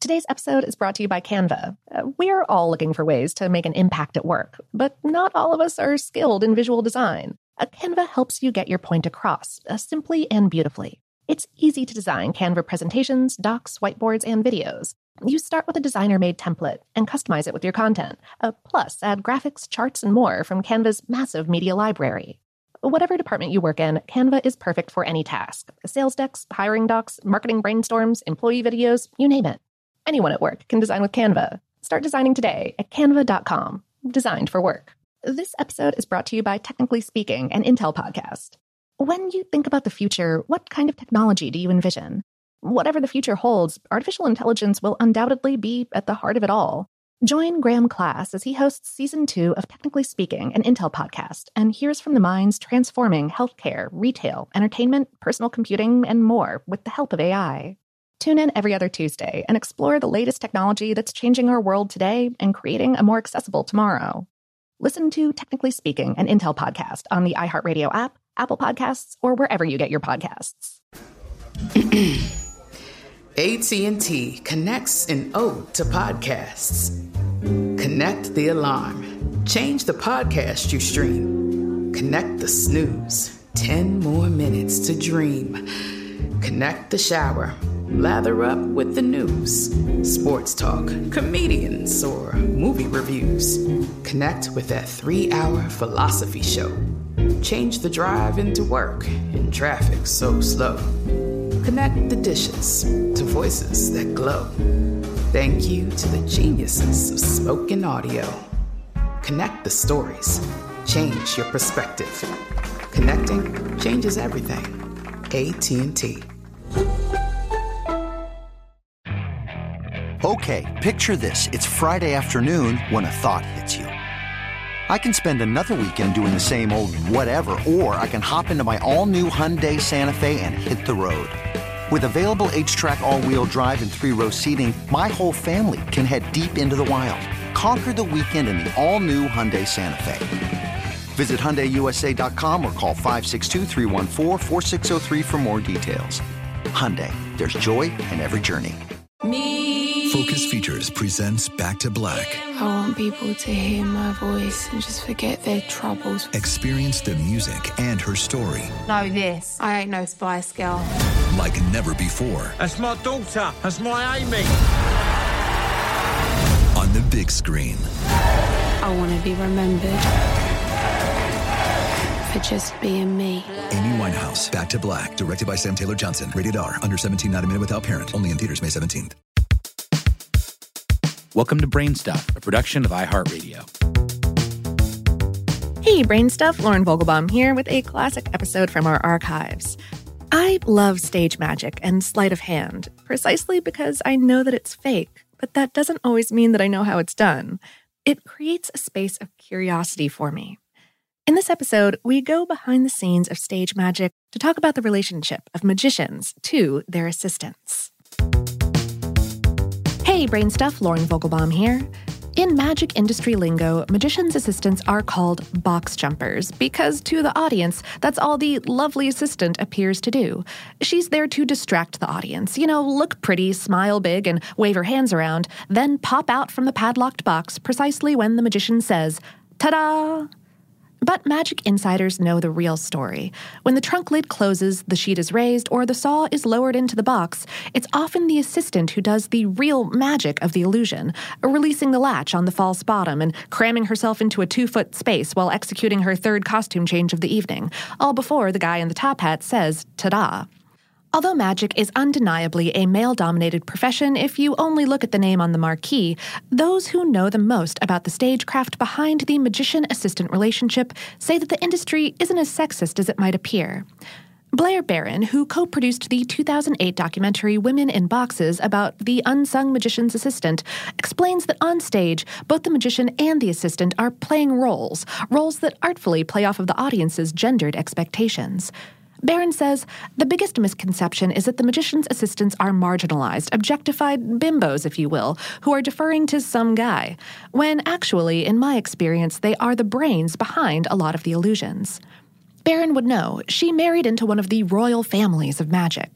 Today's episode is brought to you by Canva. We're all looking for ways to make an impact at work, but not all of us are skilled in visual design. Canva helps you get your point across, simply and beautifully. It's easy to design Canva presentations, docs, whiteboards, and videos. You start with a designer-made template and customize it with your content. Plus, add graphics, charts, and more from Canva's massive media library. Whatever department you work in, Canva is perfect for any task. Sales decks, hiring docs, marketing brainstorms, employee videos, you name it. Anyone at work can design with Canva. Start designing today at canva.com. Designed for work. This episode is brought to you by Technically Speaking, an Intel podcast. When you think about the future, what kind of technology do you envision? Whatever the future holds, artificial intelligence will undoubtedly be at the heart of it all. Join Graham Class as he hosts Season 2 of Technically Speaking, an Intel podcast, and hears from the minds transforming healthcare, retail, entertainment, personal computing, and more with the help of AI. Tune in every other Tuesday and explore the latest technology that's changing our world today and creating a more accessible tomorrow. Listen to Technically Speaking, an Intel podcast on the iHeartRadio app, Apple Podcasts, or wherever you get your podcasts. AT&T connects an ode to podcasts. Connect the alarm. Change the podcast you stream. Connect the snooze. 10 more minutes to dream. Connect the shower. Lather up with the news. Sports talk, comedians, or movie reviews. Connect with that 3-hour philosophy show. Change the drive into work in traffic so slow. Connect the dishes to voices that glow. Thank you to the geniuses of spoken audio. Connect the stories. Change your perspective. Connecting changes everything. AT&T. Okay, picture this. It's Friday afternoon when a thought hits you. I can spend another weekend doing the same old whatever, or I can hop into my all-new Hyundai Santa Fe and hit the road. With available H-Track all-wheel drive and 3-row seating, my whole family can head deep into the wild. Conquer the weekend in the all-new Hyundai Santa Fe. Visit HyundaiUSA.com or call 562-314-4603 for more details. Hyundai, there's joy in every journey. Focus Features presents Back to Black. I want people to hear my voice and just forget their troubles. Experience the music and her story. Know this, I ain't no Spice Girl. Like never before. That's my daughter. That's my Amy. On the big screen. I want to be remembered for just being me. Amy Winehouse, Back to Black. Directed by Sam Taylor Johnson. Rated R. Under 17, not a minute without parent. Only in theaters May 17th. Welcome to Brain Stuff, a production of iHeartRadio. Hey, Brain Stuff, Lauren Vogelbaum here with a classic episode from our archives. I love stage magic and sleight of hand, precisely because I know that it's fake, but that doesn't always mean that I know how it's done. It creates a space of curiosity for me. In this episode, we go behind the scenes of stage magic to talk about the relationship of magicians to their assistants. Hey, Brain Stuff, Lauren Vogelbaum here. In magic industry lingo, magicians' assistants are called box jumpers because to the audience, that's all the lovely assistant appears to do. She's there to distract the audience, look pretty, smile big, and wave her hands around, then pop out from the padlocked box precisely when the magician says, "Ta-da!" But magic insiders know the real story. When the trunk lid closes, the sheet is raised, or the saw is lowered into the box, it's often the assistant who does the real magic of the illusion, releasing the latch on the false bottom and cramming herself into a 2-foot space while executing her third costume change of the evening, all before the guy in the top hat says, "Ta-da." Although magic is undeniably a male-dominated profession if you only look at the name on the marquee, those who know the most about the stagecraft behind the magician-assistant relationship say that the industry isn't as sexist as it might appear. Blair Barron, who co-produced the 2008 documentary Women in Boxes about the unsung magician's assistant, explains that on stage, both the magician and the assistant are playing roles that artfully play off of the audience's gendered expectations. Barron says, the biggest misconception is that the magician's assistants are marginalized, objectified bimbos, if you will, who are deferring to some guy, when actually, in my experience, they are the brains behind a lot of the illusions. Barron would know she married into one of the royal families of magic.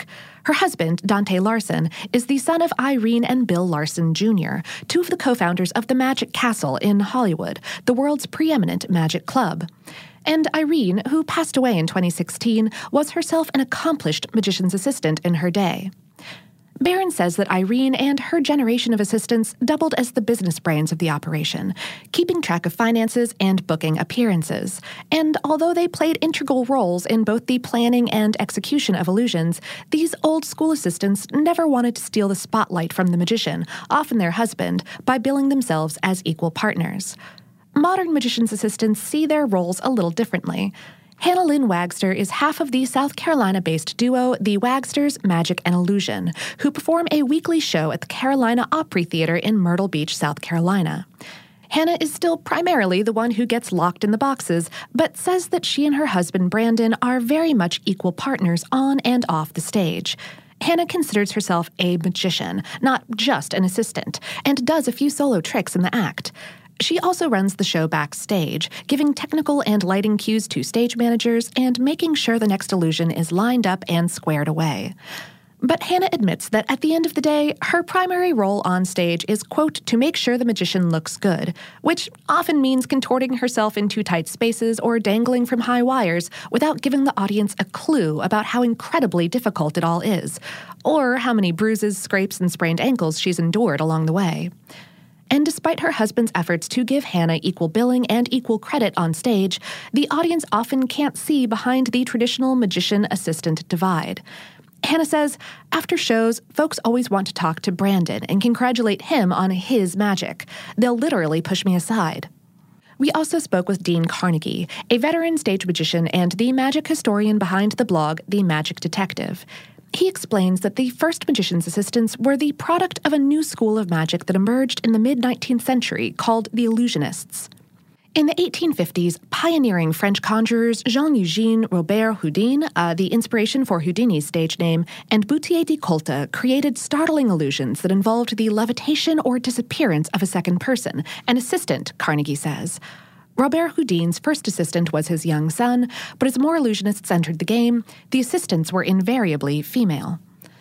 Her husband, Dante Larson, is the son of Irene and Bill Larson Jr., two of the co-founders of the Magic Castle in Hollywood, the world's preeminent magic club. And Irene, who passed away in 2016, was herself an accomplished magician's assistant in her day. Barron says that Irene and her generation of assistants doubled as the business brains of the operation, keeping track of finances and booking appearances. And although they played integral roles in both the planning and execution of illusions, these old-school assistants never wanted to steal the spotlight from the magician, often their husband, by billing themselves as equal partners. Modern magician's assistants see their roles a little differently. Hannah Lynn Wagster is half of the South Carolina-based duo The Wagsters Magic and Illusion, who perform a weekly show at the Carolina Opry Theater in Myrtle Beach, South Carolina. Hannah is still primarily the one who gets locked in the boxes, but says that she and her husband Brandon are very much equal partners on and off the stage. Hannah considers herself a magician, not just an assistant, and does a few solo tricks in the act. She also runs the show backstage, giving technical and lighting cues to stage managers and making sure the next illusion is lined up and squared away. But Hannah admits that at the end of the day, her primary role on stage is, quote, to make sure the magician looks good, which often means contorting herself in too tight spaces or dangling from high wires without giving the audience a clue about how incredibly difficult it all is, or how many bruises, scrapes, and sprained ankles she's endured along the way. And despite her husband's efforts to give Hannah equal billing and equal credit on stage, the audience often can't see behind the traditional magician-assistant divide. Hannah says, after shows, folks always want to talk to Brandon and congratulate him on his magic. They'll literally push me aside. We also spoke with Dean Carnegie, a veteran stage magician and the magic historian behind the blog The Magic Detective. He explains that the first magician's assistants were the product of a new school of magic that emerged in the mid-19th century called the illusionists. In the 1850s, pioneering French conjurers Jean-Eugène Robert Houdin, the inspiration for Houdini's stage name, and Boutier de Colta created startling illusions that involved the levitation or disappearance of a second person, an assistant, Carnegie says. Robert Houdin's first assistant was his young son, but as more illusionists entered the game, the assistants were invariably female.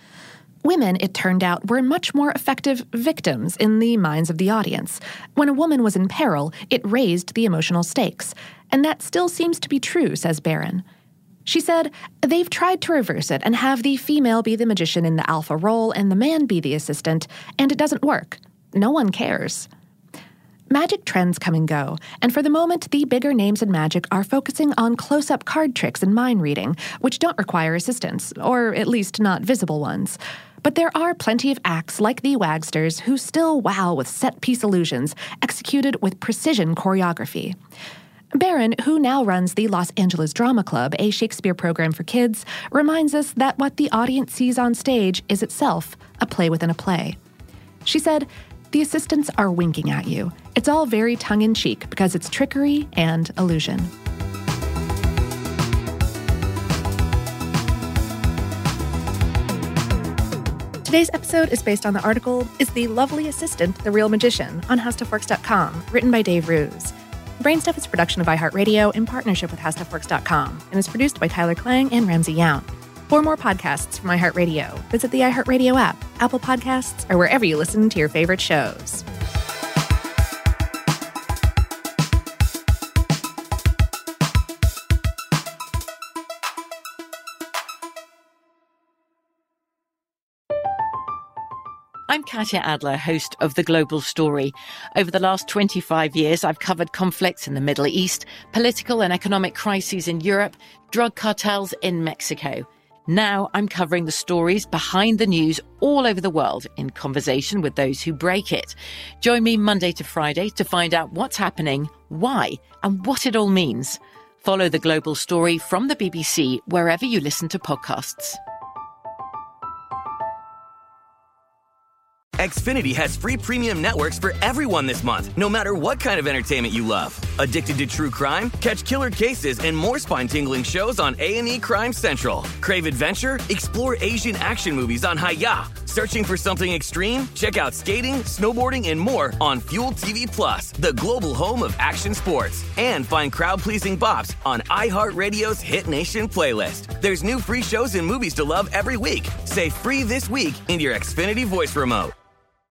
Women, it turned out, were much more effective victims in the minds of the audience. When a woman was in peril, it raised the emotional stakes. And that still seems to be true, says Barron. She said, they've tried to reverse it and have the female be the magician in the alpha role and the man be the assistant, and it doesn't work. No one cares. Magic trends come and go, and for the moment, the bigger names in magic are focusing on close-up card tricks and mind reading, which don't require assistance, or at least not visible ones. But there are plenty of acts like the Wagsters who still wow with set-piece illusions executed with precision choreography. Barron, who now runs the Los Angeles Drama Club, a Shakespeare program for kids, reminds us that what the audience sees on stage is itself a play within a play. She said, the assistants are winking at you. It's all very tongue-in-cheek because it's trickery and illusion. Today's episode is based on the article, Is the Lovely Assistant the Real Magician? On HowStuffWorks.com, written by Dave Ruse. Brainstuff is a production of iHeartRadio in partnership with HowStuffWorks.com and is produced by Tyler Klang and Ramsey Yount. For more podcasts from iHeartRadio, visit the iHeartRadio app, Apple Podcasts, or wherever you listen to your favorite shows. I'm Katya Adler, host of The Global Story. Over the last 25 years, I've covered conflicts in the Middle East, political and economic crises in Europe, drug cartels in Mexico. Now I'm covering the stories behind the news all over the world in conversation with those who break it. Join me Monday to Friday to find out what's happening, why, and what it all means. Follow The Global Story from the BBC wherever you listen to podcasts. Xfinity has free premium networks for everyone this month, no matter what kind of entertainment you love. Addicted to true crime? Catch killer cases and more spine-tingling shows on A&E Crime Central. Crave adventure? Explore Asian action movies on Hi-YAH. Searching for something extreme? Check out skating, snowboarding, and more on Fuel TV Plus, the global home of action sports. And find crowd-pleasing bops on iHeartRadio's Hit Nation playlist. There's new free shows and movies to love every week. Say free this week in your Xfinity voice remote.